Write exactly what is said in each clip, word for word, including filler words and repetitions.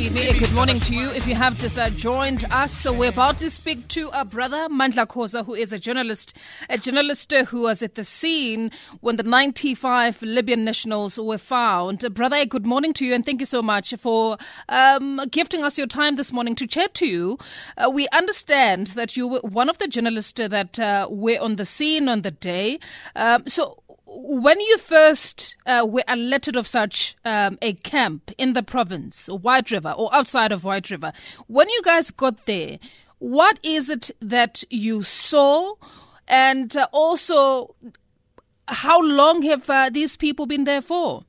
Sweeney, good morning to you. If you have just uh, joined us, so we're about to speak to a brother, Mandla Khoza, who is a journalist, a journalist who was at the scene when the ninety-five Libyan nationals were found. Brother, good morning to you, and thank you so much for um, gifting us your time this morning to chat to you. Uh, we understand that you were one of the journalists that uh, were on the scene on the day. Um, so when you first uh, were alerted of such um, a camp in the province, White River, or outside of White River, when you guys got there, what is it that you saw? And uh, also, how long have uh, these people been there for?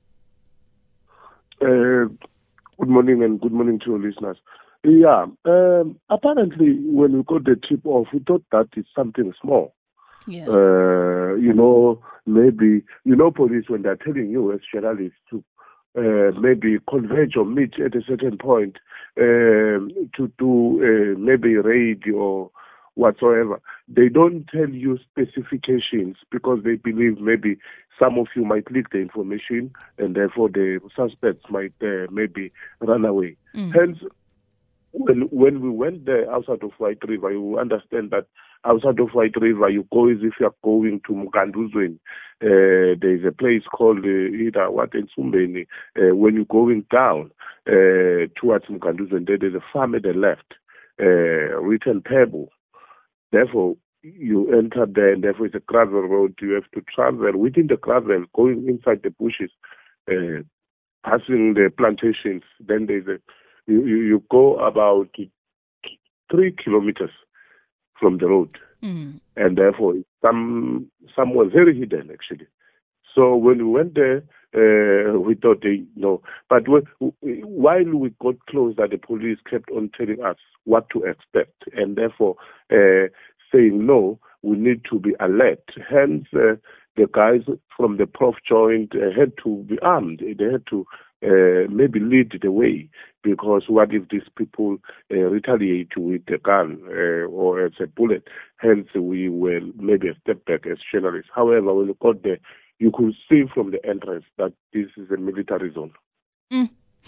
Uh, good morning and good morning to your listeners. Yeah, um, apparently when we got the tip off, we thought that it's something small. Yeah. Uh, you know, maybe, you know, police, when they're telling you as journalists to uh, maybe converge or meet at a certain point uh, to do uh, maybe raid or whatsoever, they don't tell you specifications because they believe maybe some of you might leak the information and therefore the suspects might uh, maybe run away. Mm. Hence, when when we went there outside of White River, you understand that outside of White River, you go as if you are going to Mukanduzweni. Uh, there is a place called uh, either what in Sumbeni. Uh, when you're going down uh, towards Mukanduzweni, there is a farm at the left, uh, written Pebble. Therefore, you enter there, and therefore it's a gravel road. You have to travel within the gravel, going inside the bushes, uh, passing the plantations. Then there's a You, you, you go about three kilometers from the road, Mm. and therefore some somewhere very hidden actually. So when we went there, uh, we thought they no. But when, while we got closer, the police kept on telling us what to expect, and therefore uh, saying no, we need to be alert. Hence, uh, the guys from the Prof joint uh, had to be armed. They had to uh, maybe lead the way, because what if these people uh, retaliate with a gun uh, or as a bullet? Hence, we were maybe a step back as journalists. However, when we got there, you could see from the entrance that this is a military zone. Mm.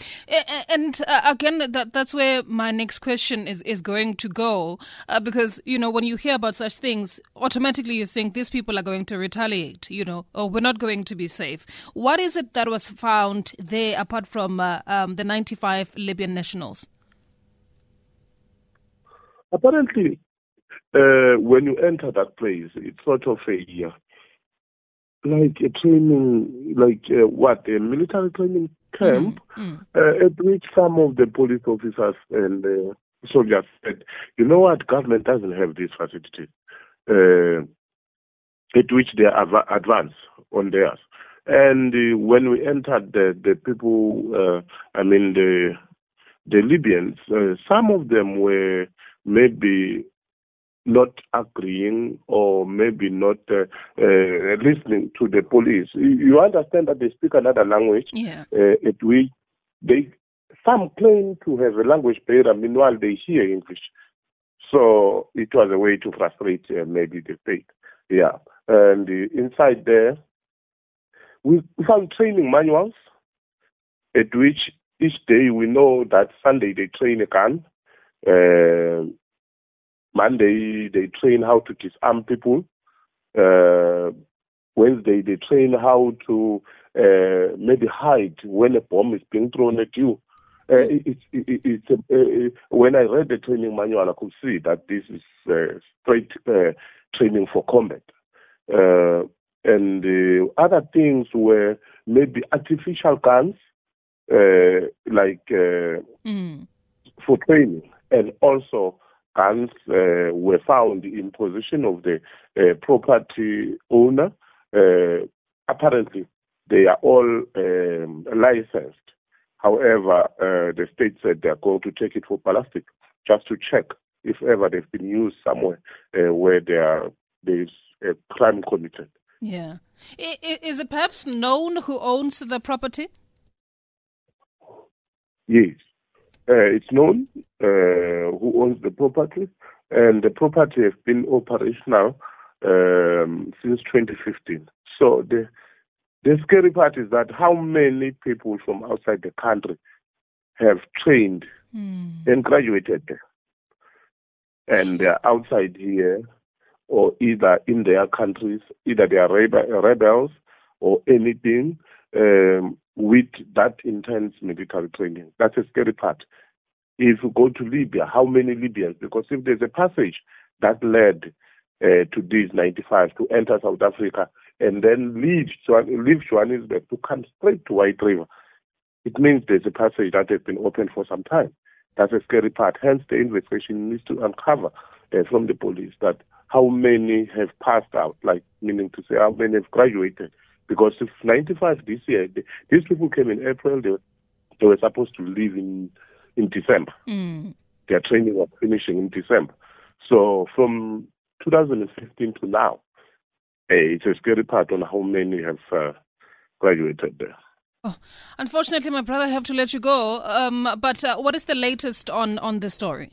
And uh, again, that that's where my next question is, is going to go, uh, because, you know, when you hear about such things, automatically you think these people are going to retaliate, you know, or we're not going to be safe. What is it that was found there apart from uh, um, the ninety-five Libyan nationals? Apparently, uh, when you enter that place, it's sort of a, uh, like a training, like uh, what, a military training camp, mm, mm. Uh, at which some of the police officers and uh, soldiers said, you know what, government doesn't have these facilities, uh, at which they are av- advanced on theirs. And uh, when we entered, the, the people, uh, I mean, the, the Libyans, uh, some of them were maybe not agreeing or maybe not uh, uh, listening to the police. You understand that they speak another language, Yeah. uh, at which they some claim to have a language barrier, meanwhile they hear English. So it was a way to frustrate uh, maybe the state. Yeah. And uh, inside there, we found training manuals, at which each day we know that Sunday they train a gun, uh, Monday, they train how to disarm people. Uh, Wednesday, they train how to uh, maybe hide when a bomb is being thrown at you. Uh, it, it, it, it's a, uh, when I read the training manual, I could see that this is uh, straight uh, training for combat. Uh, and the other things were maybe artificial guns, uh, like uh, Mm. for training, and also guns uh, were found in possession of the uh, property owner. Uh, apparently, they are all um, licensed. However, uh, the state said they are going to take it for ballistic, just to check if ever they've been used somewhere uh, where there is a crime committed. Yeah. I, I, is it perhaps known who owns the property? Yes. Uh, it's known uh, who owns the property, and the property has been operational um, since twenty fifteen. So the the scary part is that how many people from outside the country have trained mm. and graduated there. And they are outside here, or either in their countries, either they are rebe- rebels or anything um, with that intense military training. That's a scary part. If you go to Libya, how many Libyans? Because if there's a passage that led uh, to these ninety-five to enter South Africa and then leave, leave Johannesburg to come straight to White River, it means there's a passage that has been open for some time. That's a scary part. Hence, the investigation needs to uncover uh, from the police that how many have passed out, like meaning to say how many have graduated. Because if ninety-five this year, they, these people came in April, they, they were supposed to leave in, in December. Mm. Their training was finishing in December. So from two thousand fifteen to now, uh, it's a scary part on how many have uh, graduated there. Oh, unfortunately, my brother, I have to let you go. Um, but uh, what is the latest on, on this story?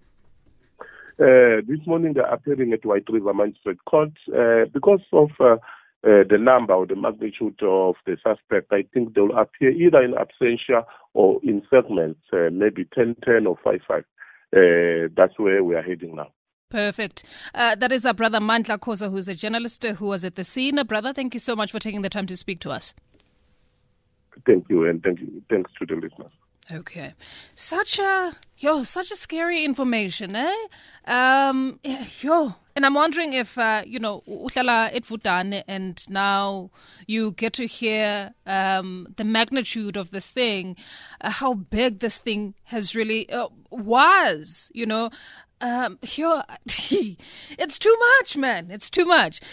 Uh, this morning, they're appearing at White River Magistrate Court. Uh, because of uh, uh, the number or the magnitude of the suspect, I think they will appear either in absentia or in segments, uh, maybe ten ten or five five. Uh, that's where we are heading now. Perfect. Uh, that is our brother Mandla Khoza, who's a journalist uh, who was at the scene. Uh, brother, thank you so much for taking the time to speak to us. Thank you, and thank you. Thanks to the listeners. Okay. Such a, yo, such a scary information, eh? Um, yo. And I'm wondering if, uh, you know, uhlala etvutane, and now you get to hear um, the magnitude of this thing, uh, how big this thing has really, uh, was, you know. Um, yo, it's too much, man. It's too much.